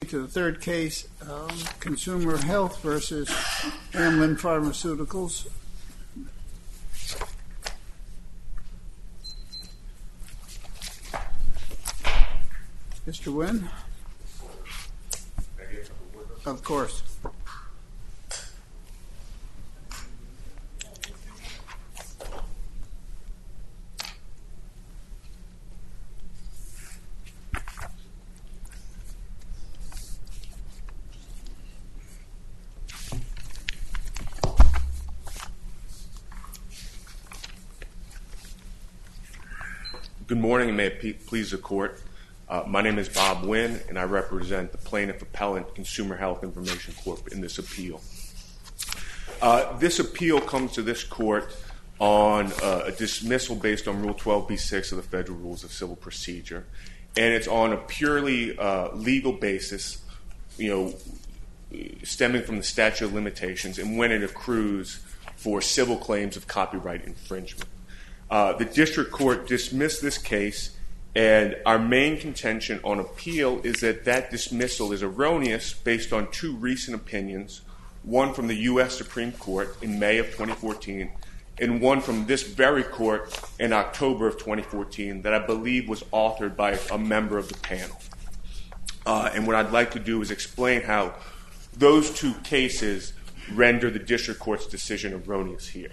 to the third case, Consumer Health versus Amylin Pharmaceuticals. Mr. Nguyen? Of course. Good morning, and may it please the Court. My name is Bob Nguyen, and I represent the Plaintiff Appellant Consumer Health Information Corp. in this appeal. This appeal comes to this Court on a dismissal based on Rule 12b-6 of the Federal Rules of Civil Procedure, and it's on a purely legal basis, stemming from the statute of limitations and when it accrues for civil claims of copyright infringement. The District Court dismissed this case, and our main contention on appeal is that that dismissal is erroneous based on two recent opinions, one from the U.S. Supreme Court in May of 2014 and one from this very court in October of 2014 that I believe was authored by a member of the panel. And what I'd like to do is explain how those two cases render the District Court's decision erroneous here.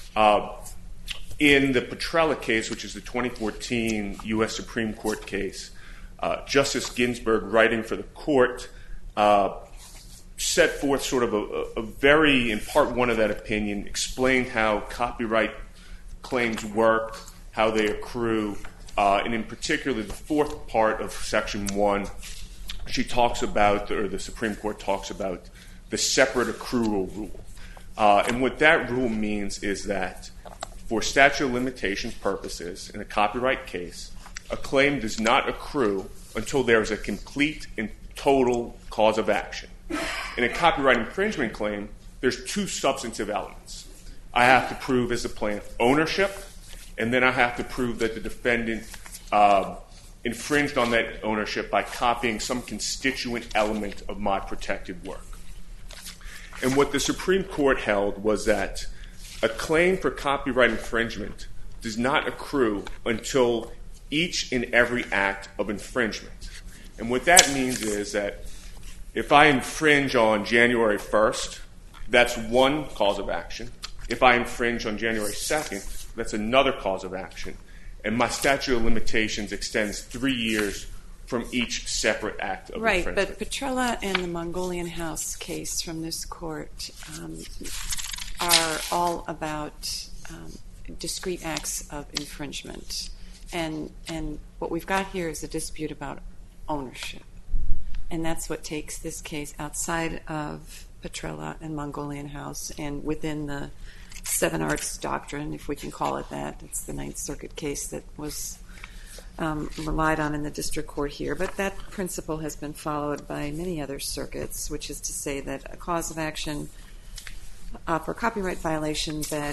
In the Petrella case, which is the 2014 U.S. Supreme Court case, Justice Ginsburg, writing for the court, set forth sort of a very, in part one of that opinion, explained how copyright claims work, how they accrue, and in particular the fourth part of Section 1, she talks about, or the Supreme Court talks about, the separate accrual rule. And what that rule means is that for statute of limitations purposes, in a copyright case, a claim does not accrue until there is a complete and total cause of action. In a copyright infringement claim, there's two substantive elements. I have to prove as the plaintiff ownership, and then I have to prove that the defendant infringed on that ownership by copying some constituent element of my protected work. And what the Supreme Court held was that a claim for copyright infringement does not accrue until each and every act of infringement. And what that means is that if I infringe on January 1st, that's one cause of action. If I infringe on January 2nd, that's another cause of action. And my statute of limitations extends 3 years from each separate act of infringement. Right, but Petrella and the Mongolian House case from this court are all about discrete acts of infringement. And what we've got here is a dispute about ownership. And that's what takes this case outside of Petrella and Mongolian House and within the Seven Arts Doctrine, if we can call it that. It's the Ninth Circuit case that was relied on in the district court here. But that principle has been followed by many other circuits, which is to say that a cause of action for copyright violation that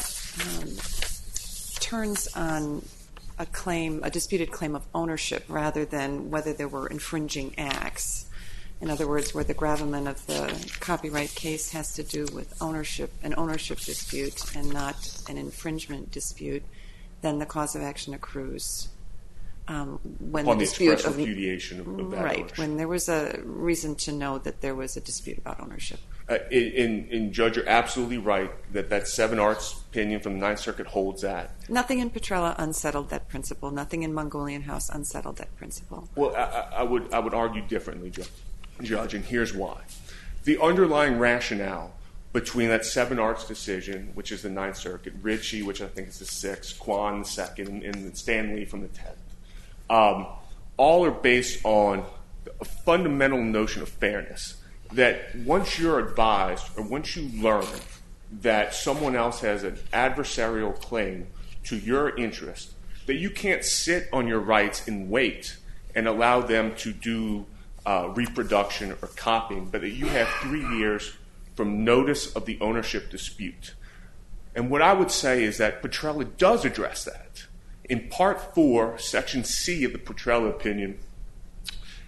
turns on a disputed claim of ownership rather than whether there were infringing acts. In other words, where the gravamen of the copyright case has to do with an ownership dispute and not an infringement dispute, then the cause of action accrues when the dispute of repudiation of that ownership. When there was a reason to know that there was a dispute about ownership. And Judge, you're absolutely right that Seven Arts opinion from the Ninth Circuit holds that. Nothing in Petrella unsettled that principle. Nothing in Mongolian House unsettled that principle. Well, I would argue differently, Judge, and here's why. The underlying rationale between that Seven Arts decision, which is the Ninth Circuit, Ritchie, which I think is the Sixth, Kwan the Second, and Stanley from the Tenth, all are based on a fundamental notion of fairness. That once you're advised or once you learn that someone else has an adversarial claim to your interest, that you can't sit on your rights and wait and allow them to do reproduction or copying, but that you have 3 years from notice of the ownership dispute. And what I would say is that Petrella does address that. In Part 4, Section C of the Petrella opinion,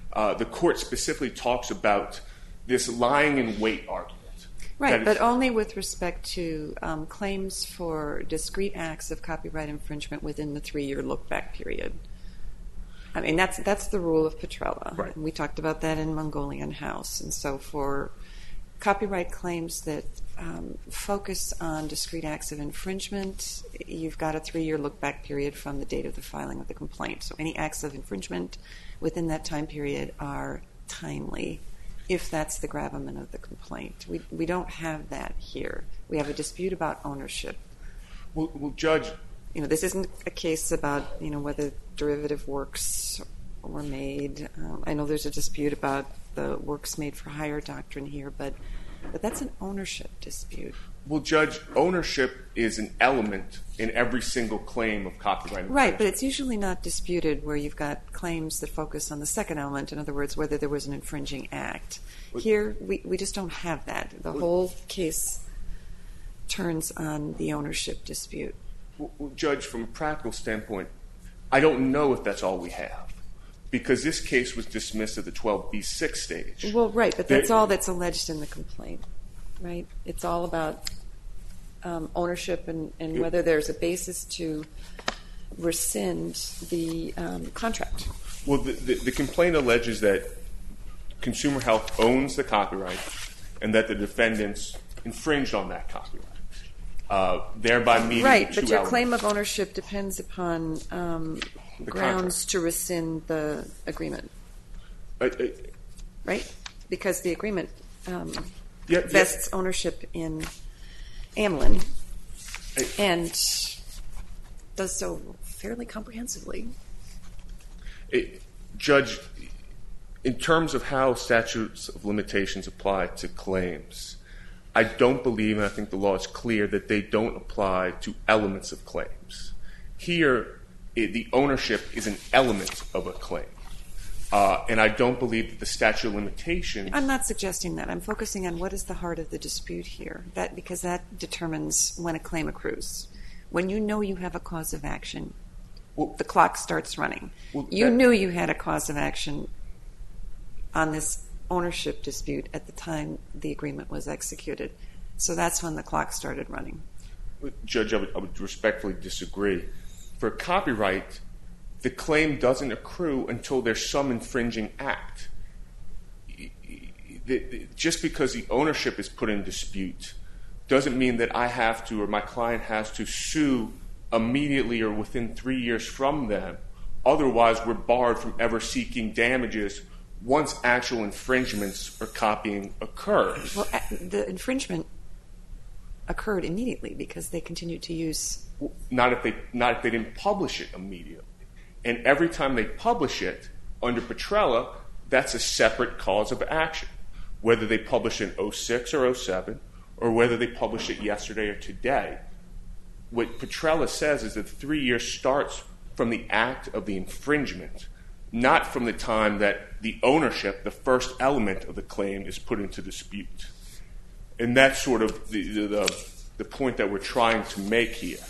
the court specifically talks about this lying in wait argument. Right, but only with respect to claims for discrete acts of copyright infringement within the 3-year look-back period. I mean, that's the rule of Petrella. Right. We talked about that in Mongolian House. And so for copyright claims that focus on discrete acts of infringement, you've got a 3-year look-back period from the date of the filing of the complaint. So any acts of infringement within that time period are timely, if that's the gravamen of the complaint. We don't have that here. We have a dispute about ownership. Well, Judge... This isn't a case about, whether derivative works were made. I know there's a dispute about the works made for hire doctrine here, but that's an ownership dispute. Well, Judge, ownership is an element in every single claim of copyright infringement. Right, but it's usually not disputed where you've got claims that focus on the second element, in other words, whether there was an infringing act. Here, we just don't have that. The whole case turns on the ownership dispute. Well, Judge, from a practical standpoint, I don't know if that's all we have, because this case was dismissed at the 12B6 stage. Well, right, but that's all that's alleged in the complaint, right? It's all about ownership and whether there's a basis to rescind the contract. Well, the complaint alleges that Consumer Health owns the copyright and that the defendants infringed on that copyright. Thereby meeting right, two but your elements. claim of ownership depends upon grounds to rescind the agreement, right? Because the agreement vests ownership in Amlin and does so fairly comprehensively. Judge, in terms of how statutes of limitations apply to claims, I don't believe, and I think the law is clear, that they don't apply to elements of claims. Here, the ownership is an element of a claim. And I don't believe that the statute of limitations... I'm not suggesting that. I'm focusing on what is the heart of the dispute here, because that determines when a claim accrues. When you know you have a cause of action, the clock starts running. You knew you had a cause of action on this ownership dispute at the time the agreement was executed. So that's when the clock started running. Judge, I would respectfully disagree. For copyright, the claim doesn't accrue until there's some infringing act. Just because the ownership is put in dispute doesn't mean that I have to, or my client has to, sue immediately or within 3 years from them. Otherwise, we're barred from ever seeking damages once actual infringements or copying occurs. Well, the infringement occurred immediately because they continued to use... Not if they didn't publish it immediately. And every time they publish it, under Petrella, that's a separate cause of action. Whether they publish it in 06 or 07, or whether they publish it yesterday or today. What Petrella says is that 3 years starts from the act of the infringement, not from the time that the ownership, the first element of the claim, is put into dispute. And that's sort of the point that we're trying to make here.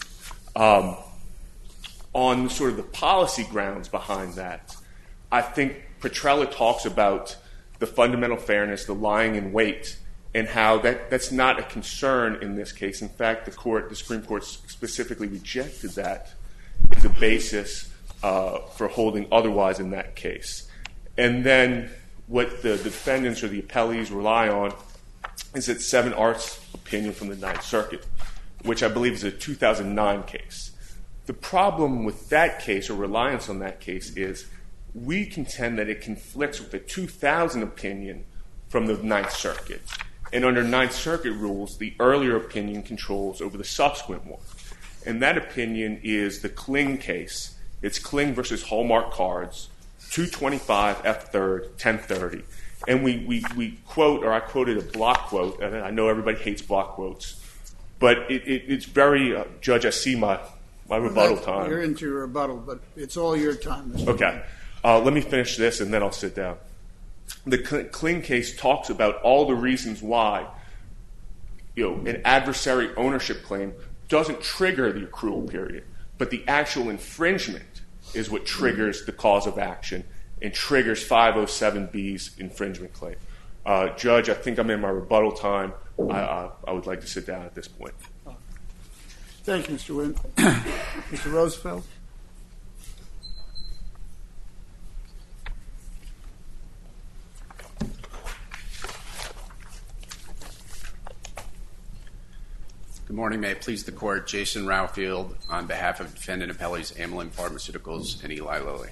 On sort of the policy grounds behind that, I think Petrella talks about the fundamental fairness, the lying in wait, and how that's not a concern in this case. In fact, the Supreme Court specifically rejected that as a basis for holding otherwise in that case. And then what the defendants or the appellees rely on is that 7 Arts opinion from the Ninth Circuit, which I believe is a 2009 case. The problem with that case, or reliance on that case, is we contend that it conflicts with the 2000 opinion from the Ninth Circuit. And under Ninth Circuit rules, the earlier opinion controls over the subsequent one. And that opinion is the Kling case. It's Kling versus Hallmark Cards, 225 F3rd 1030. And we quote, or I quoted a block quote, and I know everybody hates block quotes, but it's very, Judge, I see my rebuttal time. You're into your rebuttal, but it's all your time. Okay. Let me finish this, and then I'll sit down. The Kling case talks about all the reasons why an adversary ownership claim doesn't trigger the accrual period, but the actual infringement is what triggers the cause of action. and triggers 507B's infringement claim. Judge, I think I'm in my rebuttal time. I would like to sit down at this point. Thank you, Mr. Wynn. Mr. Roosevelt. Good morning. May it please the Court. Jason Raufield on behalf of Defendant Appellees Amylin Pharmaceuticals and Eli Lilly.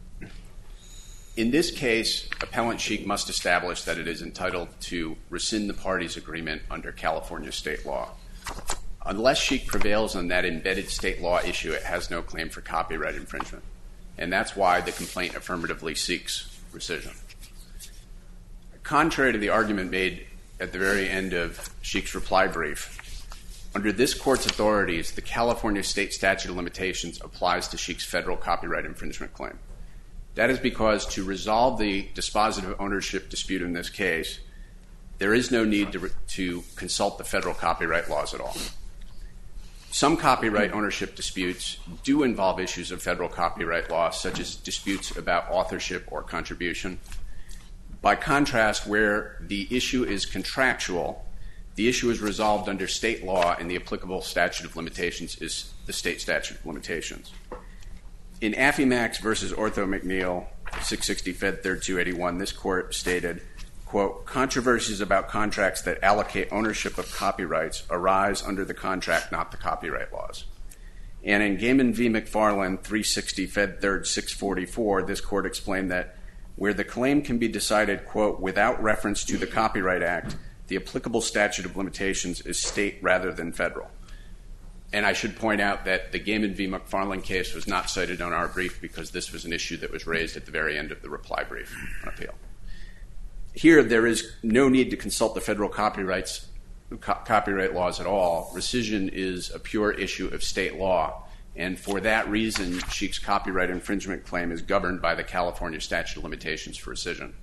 In this case, Appellant Sheik must establish that it is entitled to rescind the parties' agreement under California state law. Unless Sheik prevails on that embedded state law issue, it has no claim for copyright infringement. And that's why the complaint affirmatively seeks rescission. Contrary to the argument made at the very end of Sheik's reply brief, under this Court's authorities, the California state statute of limitations applies to Sheik's federal copyright infringement claim. That is because to resolve the dispositive ownership dispute in this case, there is no need to consult the federal copyright laws at all. Some copyright ownership disputes do involve issues of federal copyright law, such as disputes about authorship or contribution. By contrast, where the issue is contractual, the issue is resolved under state law, and the applicable statute of limitations is the state statute of limitations. In Affimax versus Ortho McNeil, 660 Fed 3rd 281, this Court stated, quote, controversies about contracts that allocate ownership of copyrights arise under the contract, not the copyright laws. And in Gaiman v. McFarland, 360 Fed 3rd 644, this Court explained that where the claim can be decided, quote, without reference to the Copyright Act, the applicable statute of limitations is state rather than federal. And I should point out that the Gaiman v. McFarland case was not cited on our brief because this was an issue that was raised at the very end of the reply brief on appeal. Here, there is no need to consult the federal copyright laws at all. Rescission is a pure issue of state law, and for that reason, Sheik's copyright infringement claim is governed by the California statute of limitations for rescission.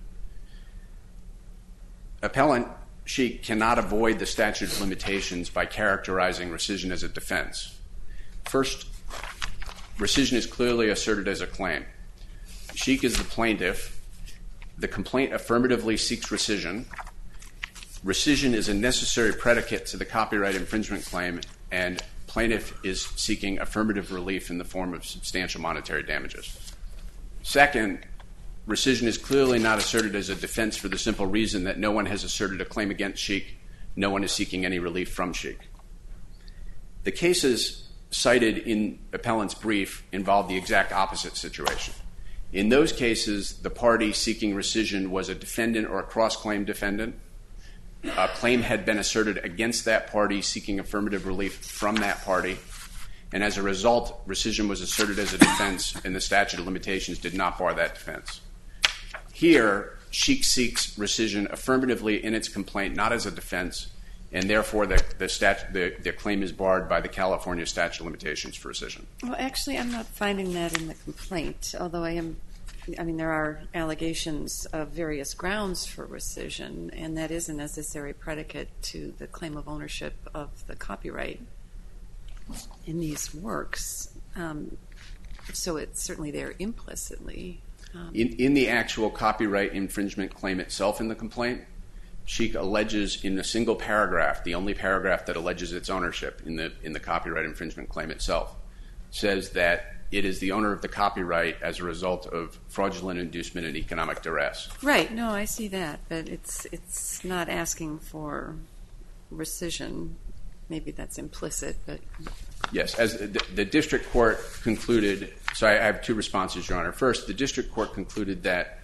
Appellant Sheik cannot avoid the statute of limitations by characterizing rescission as a defense. First, rescission is clearly asserted as a claim. Sheik is the plaintiff. The complaint affirmatively seeks rescission. Rescission is a necessary predicate to the copyright infringement claim, and plaintiff is seeking affirmative relief in the form of substantial monetary damages. Second, rescission is clearly not asserted as a defense for the simple reason that no one has asserted a claim against Sheik. No one is seeking any relief from Sheik. The cases cited in appellant's brief involve the exact opposite situation. In those cases, the party seeking rescission was a defendant or a cross-claim defendant. A claim had been asserted against that party seeking affirmative relief from that party. And as a result, rescission was asserted as a defense, and the statute of limitations did not bar that defense. Here, Sheik seeks rescission affirmatively in its complaint, not as a defense, and therefore the claim is barred by the California statute of limitations for rescission. Well, actually, I'm not finding that in the complaint, although there are allegations of various grounds for rescission, and that is a necessary predicate to the claim of ownership of the copyright in these works. So it's certainly there implicitly. In the actual copyright infringement claim itself in the complaint, Sheik alleges in a single paragraph, the only paragraph that alleges its ownership in the copyright infringement claim itself, says that it is the owner of the copyright as a result of fraudulent inducement and economic duress. Right. No, I see that, but it's not asking for rescission. Maybe that's implicit, but... Yes, as the district court concluded, so I have two responses, Your Honor. First, the district court concluded that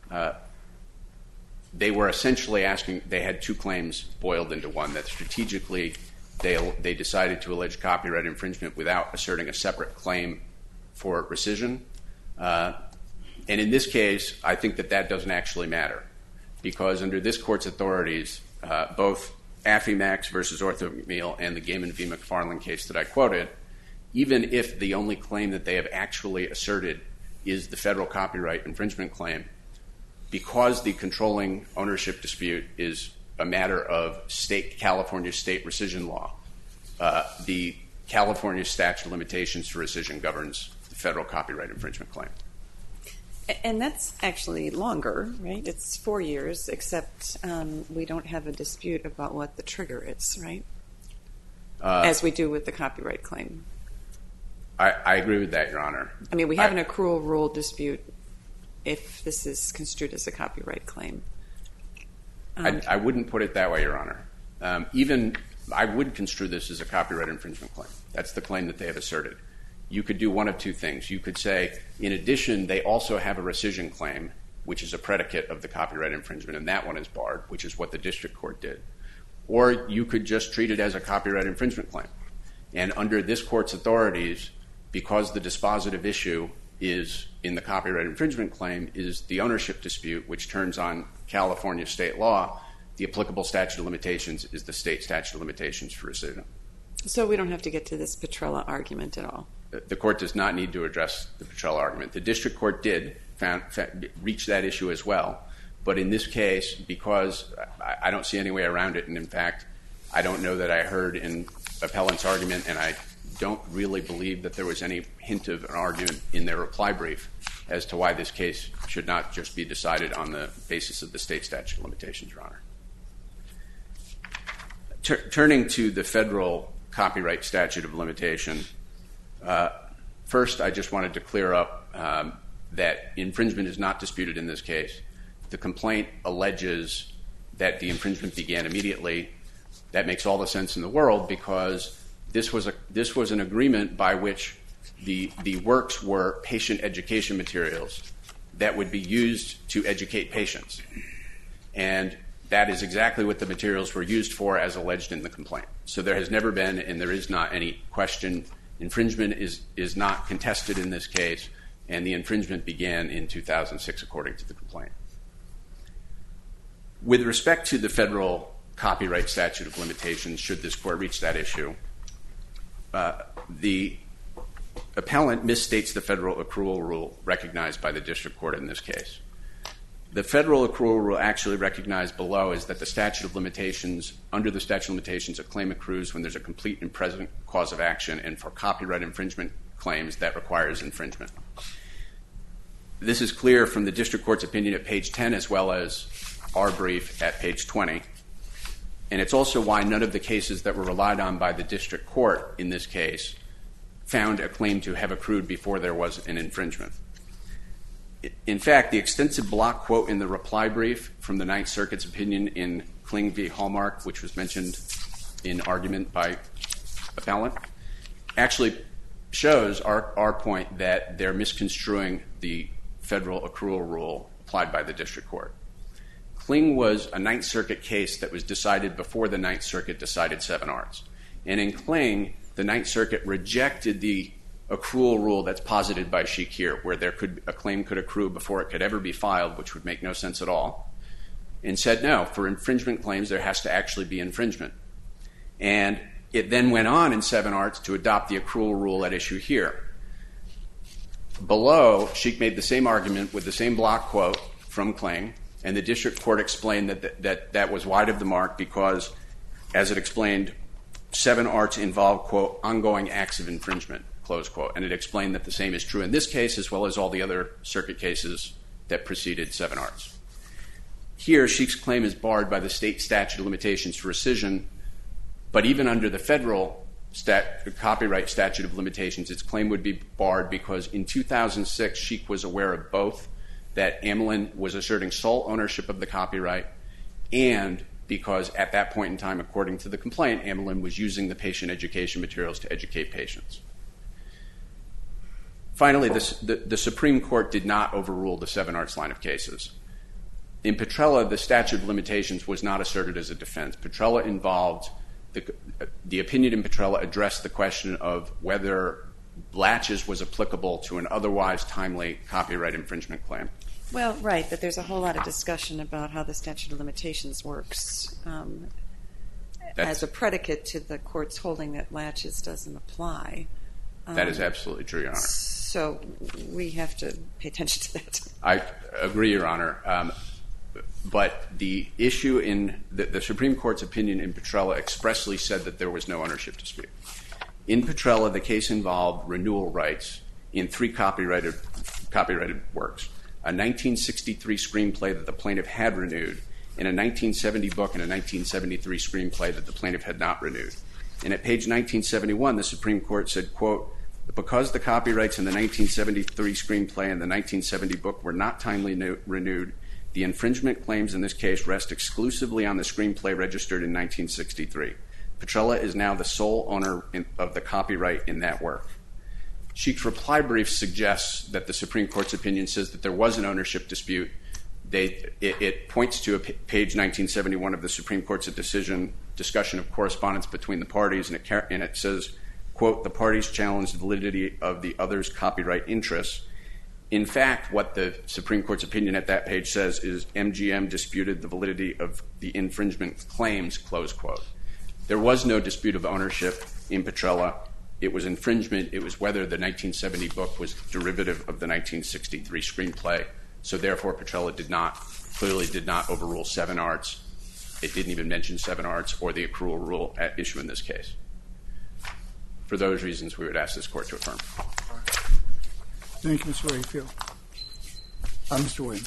they were essentially asking, they had two claims boiled into one, that strategically they decided to allege copyright infringement without asserting a separate claim for rescission. And in this case, I think that doesn't actually matter, because under this court's authorities, both Affimax versus Ortho McNeil and the Gaiman v. McFarland case that I quoted, even if the only claim that they have actually asserted is the federal copyright infringement claim, because the controlling ownership dispute is a matter of California state rescission law, the California statute of limitations for rescission governs the federal copyright infringement claim. And that's actually longer, right? It's 4 years, except we don't have a dispute about what the trigger is, right? As we do with the copyright claim. I agree with that, Your Honor. I mean, we have an accrual rule dispute if this is construed as a copyright claim. I wouldn't put it that way, Your Honor. I would construe this as a copyright infringement claim. That's the claim that they have asserted. You could do one of two things. You could say, in addition, they also have a rescission claim, which is a predicate of the copyright infringement, and that one is barred, which is what the district court did. Or you could just treat it as a copyright infringement claim. And under this court's authorities, because the dispositive issue is in the copyright infringement claim is the ownership dispute, which turns on California state law, the applicable statute of limitations is the state statute of limitations for rescission. So we don't have to get to this Petrella argument at all? The court does not need to address the Petrella argument. The district court did reach that issue as well. But in this case, because I don't see any way around it, and in fact, I don't know that I heard in appellant's argument, and I don't really believe that there was any hint of an argument in their reply brief as to why this case should not just be decided on the basis of the state statute of limitations, Your Honor. Turning to the federal copyright statute of limitation, first I just wanted to clear up that infringement is not disputed in this case. The complaint alleges that the infringement began immediately. That makes all the sense in the world because this was an agreement by which the works were patient education materials that would be used to educate patients. And that is exactly what the materials were used for as alleged in the complaint. So there has never been and there is not any question. Infringement is not contested in this case, and the infringement began in 2006 according to the complaint. With respect to the federal copyright statute of limitations, should this court reach that issue, the appellant misstates the federal accrual rule recognized by the district court in this case. The federal accrual rule actually recognized below is that the statute of limitations, under the statute of limitations, a claim accrues when there's a complete and present cause of action, and for copyright infringement claims, that requires infringement. This is clear from the district court's opinion at page 10 as well as our brief at page 20. And it's also why none of the cases that were relied on by the district court in this case found a claim to have accrued before there was an infringement. In fact, the extensive block quote in the reply brief from the Ninth Circuit's opinion in Kling v. Hallmark, which was mentioned in argument by appellant, actually shows our point that they're misconstruing the federal accrual rule applied by the district court. Kling was a Ninth Circuit case that was decided before the Ninth Circuit decided Seven Arts. And in Kling, the Ninth Circuit rejected the accrual rule that's posited by Sheik here, where a claim could accrue before it could ever be filed, which would make no sense at all, and said no, for infringement claims there has to actually be infringement. And it then went on in Seven Arts to adopt the accrual rule at issue here. Below, Sheik made the same argument with the same block quote from Kling, and the district court explained that was wide of the mark because, as it explained, Seven Arts involved, quote, ongoing acts of infringement, close quote. And it explained that the same is true in this case as well as all the other circuit cases that preceded Seven Arts. Here, Sheik's claim is barred by the state statute of limitations for rescission, but even under the federal copyright statute of limitations, its claim would be barred because in 2006, Sheik was aware of both, that Amelin was asserting sole ownership of the copyright, and because at that point in time, according to the complaint, Amelin was using the patient education materials to educate patients. Finally, the Supreme Court did not overrule the Seven Arts line of cases. In Petrella, the statute of limitations was not asserted as a defense. Petrella involved, the opinion in Petrella addressed the question of whether laches was applicable to an otherwise timely copyright infringement claim. Well, right, but there's a whole lot of discussion about how the statute of limitations works as a predicate to the court's holding that laches doesn't apply. That is absolutely true, Your Honor. So we have to pay attention to that. I agree, Your Honor. But the issue in the Supreme Court's opinion in Petrella expressly said that there was no ownership dispute. In Petrella, the case involved renewal rights in 3 copyrighted works. a 1963 screenplay that the plaintiff had renewed, and a 1970 book and a 1973 screenplay that the plaintiff had not renewed. And at page 1971, the Supreme Court said, quote, because the copyrights in the 1973 screenplay and the 1970 book were not timely renewed, the infringement claims in this case rest exclusively on the screenplay registered in 1963. Petrella is now the sole owner of the copyright in that work. Sheik's reply brief suggests that the Supreme Court's opinion says that there was an ownership dispute. It points to page 1971 of the Supreme Court's discussion of correspondence between the parties, and it says, quote, the parties challenged the validity of the other's copyright interests. In fact, what the Supreme Court's opinion at that page says is MGM disputed the validity of the infringement claims, close quote. There was no dispute of ownership in Petrella. It was infringement. It was whether the 1970 book was derivative of the 1963 screenplay. So therefore, Petrella clearly did not overrule Seven Arts. It didn't even mention Seven Arts or the accrual rule at issue in this case. For those reasons, we would ask this court to affirm. Thank you, Mr. Wakefield. Mr. Williams.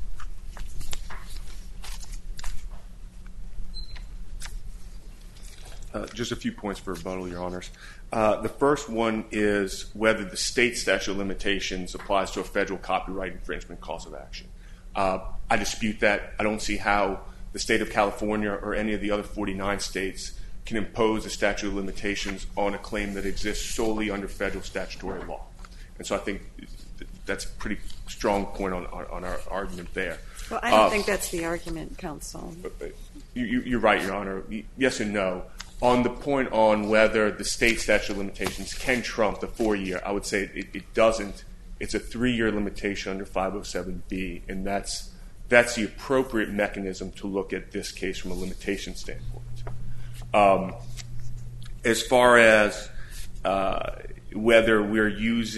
Just a few points for rebuttal, Your Honors. The first one is whether the state statute of limitations applies to a federal copyright infringement cause of action. I dispute that. I don't see how the state of California or any of the other 49 states can impose a statute of limitations on a claim that exists solely under federal statutory law. And so I think that's a pretty strong point on our argument there. Well, I don't think that's the argument, counsel. You're right, Your Honor. Yes and no. On the point on whether the state statute of limitations can trump the 4-year, I would say it doesn't. It's a 3-year limitation under 507B, and that's the appropriate mechanism to look at this case from a limitation standpoint. As far as whether we're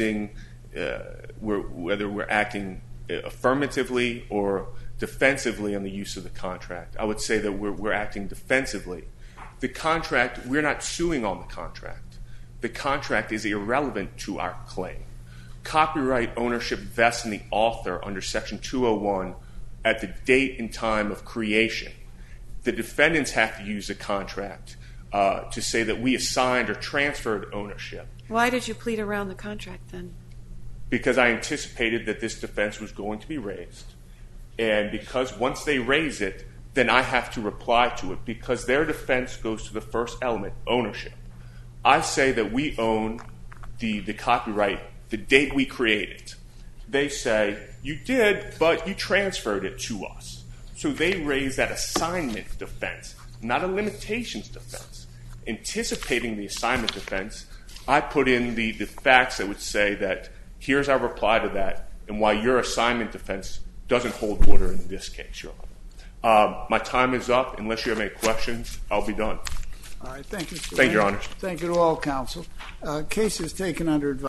acting affirmatively or defensively on the use of the contract, I would say that we're acting defensively. The contract, we're not suing on the contract. The contract is irrelevant to our claim. Copyright ownership vests in the author under Section 201 at the date and time of creation. The defendants have to use the contract to say that we assigned or transferred ownership. Why did you plead around the contract then? Because I anticipated that this defense was going to be raised. And because once they raise it, then I have to reply to it because their defense goes to the first element, ownership. I say that we own the copyright the date we create it. They say, you did, but you transferred it to us. So they raise that assignment defense, not a limitations defense. Anticipating the assignment defense, I put in the facts that would say that here's our reply to that and why your assignment defense doesn't hold water in this case, Your Honor. My time is up. Unless you have any questions, I'll be done. All right. Thank you, Mr. Thank you, Your Honor. Thank you to all counsel. Case is taken under advice.